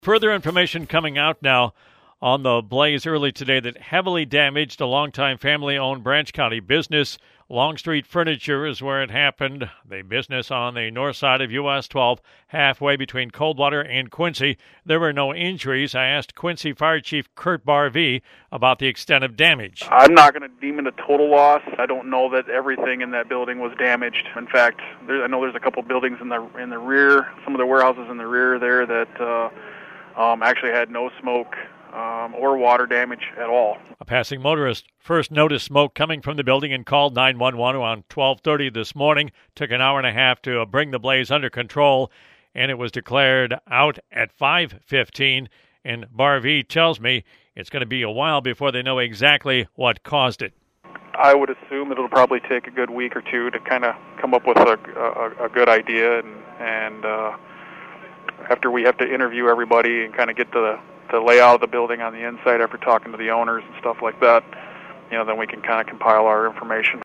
Further information coming out now on the blaze early today that heavily damaged a longtime family-owned Branch County business. Longstreet Furniture is where it happened. The business on the north side of US 12, halfway between Coldwater and Quincy. There were no injuries. I asked Quincy Fire Chief Kurt Barvey about the extent of damage. I'm not going to deem it a total loss. I don't know that everything in that building was damaged. In fact, I know there's a couple buildings in the rear, some of the warehouses in the rear there that actually had no smoke or water damage at all. A passing motorist first noticed smoke coming from the building and called 911 around 12:30 this morning. Took an hour and a half to bring the blaze under control, and it was declared out at 5:15. And Barvey tells me it's going to be a while before they know exactly what caused it. I would assume it'll probably take a good week or two to kind of come up with a good idea, and after we have to interview everybody and kind of get the layout of the building on the inside after talking to the owners and stuff like that, then we can kind of compile our information.